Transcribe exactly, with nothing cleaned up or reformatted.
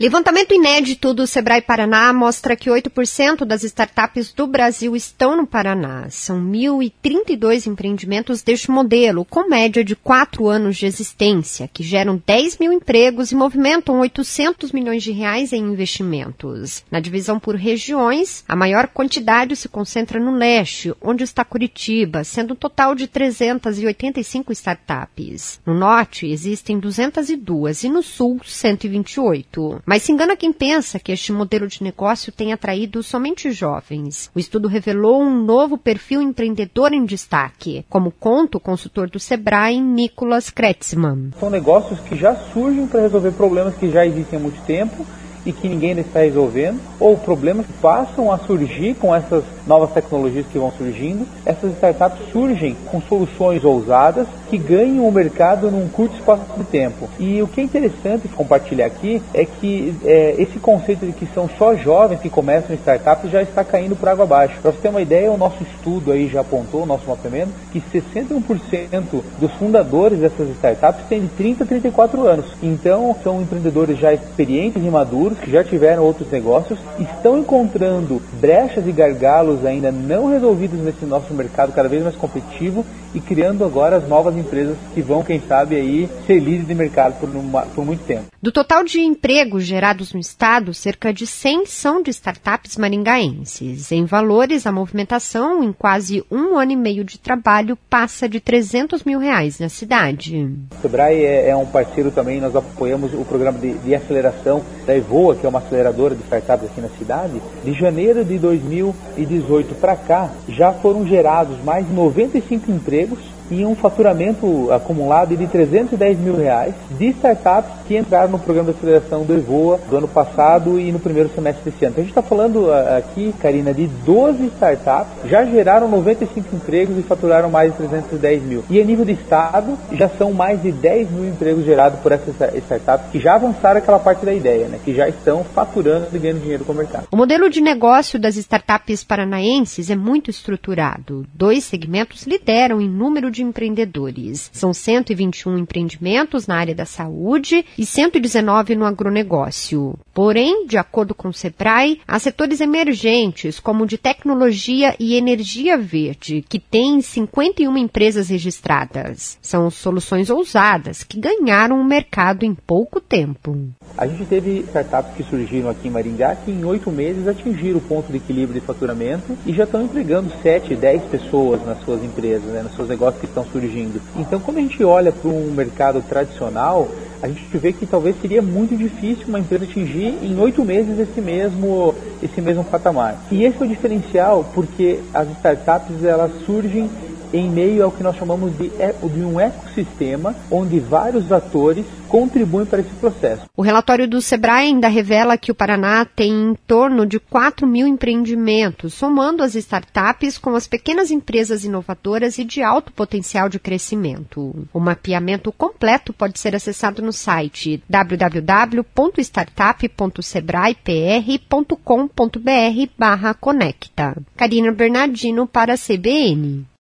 Levantamento inédito do Sebrae Paraná mostra que oito por cento das startups do Brasil estão no Paraná. São mil e trinta e dois empreendimentos deste modelo, com média de quatro anos de existência, que geram dez mil empregos e movimentam oitocentos milhões de reais em investimentos. Na divisão por regiões, a maior quantidade se concentra no leste, onde está Curitiba, sendo um total de trezentas e oitenta e cinco startups. No norte, existem duzentas e duas e no sul, cento e vinte e oito. Mas se engana quem pensa que este modelo de negócio tem atraído somente jovens. O estudo revelou um novo perfil empreendedor em destaque, como conta o consultor do Sebrae, Nicolas Kretzmann. São negócios que já surgem para resolver problemas que já existem há muito tempo e que ninguém ainda está resolvendo, ou problemas que passam a surgir com essas novas tecnologias que vão surgindo. Essas startups surgem com soluções ousadas que ganham o mercado num curto espaço de tempo. E o que é interessante compartilhar aqui é que é, esse conceito de que são só jovens que começam startups já está caindo por água abaixo. Para você ter uma ideia, o nosso estudo aí já apontou, o nosso mapeamento, que sessenta e um por cento dos fundadores dessas startups têm de trinta a trinta e quatro anos. Então, são empreendedores já experientes e maduros, que já tiveram outros negócios, estão encontrando brechas e gargalos ainda não resolvidos nesse nosso mercado cada vez mais competitivo e criando agora as novas empresas que vão, quem sabe, aí ser líderes de mercado por, uma, por muito tempo. Do total de empregos gerados no estado, cerca de cem são de startups maringaenses. Em valores, a movimentação, em quase um ano e meio de trabalho, passa de trezentos mil reais na cidade. O Sebrae é, é um parceiro também, nós apoiamos o programa de, de aceleração da Evoa, que é uma aceleradora de startups aqui na cidade. De janeiro de dois mil e dezoito para cá, já foram gerados mais de noventa e cinco empregos e um faturamento acumulado de trezentos e dez mil reais de startups que entraram no programa de aceleração do Evoa do ano passado e no primeiro semestre desse ano. Então a gente está falando aqui, Karina, de doze startups, já geraram noventa e cinco empregos e faturaram mais de trezentos e dez mil. E a nível de estado, já são mais de dez mil empregos gerados por essas startups que já avançaram aquela parte da ideia, né? Que já estão faturando e ganhando dinheiro com o mercado. O modelo de negócio das startups paranaenses é muito estruturado. Dois segmentos lideram em número de empreendedores. São cento e vinte e um empreendimentos na área da saúde e cento e dezenove no agronegócio. Porém, de acordo com o Sebrae, há setores emergentes, como o de tecnologia e energia verde, que tem cinquenta e uma empresas registradas. São soluções ousadas que ganharam o mercado em pouco tempo. A gente teve startups que surgiram aqui em Maringá que em oito meses atingiram o ponto de equilíbrio de faturamento e já estão empregando sete, dez pessoas nas suas empresas, né, nos seus negócios que estão surgindo. Então, quando a gente olha para um mercado tradicional, a gente vê que talvez seria muito difícil uma empresa atingir em oito meses esse mesmo, esse mesmo patamar. E esse é o diferencial, porque as startups elas surgem em meio ao que nós chamamos de, de um ecossistema, onde vários atores contribuem para esse processo. O relatório do Sebrae ainda revela que o Paraná tem em torno de quatro mil empreendimentos, somando as startups com as pequenas empresas inovadoras e de alto potencial de crescimento. O mapeamento completo pode ser acessado no site w w w ponto startup ponto sebrae p r ponto com ponto b r barra conecta. Karina Bernardino para a C B N.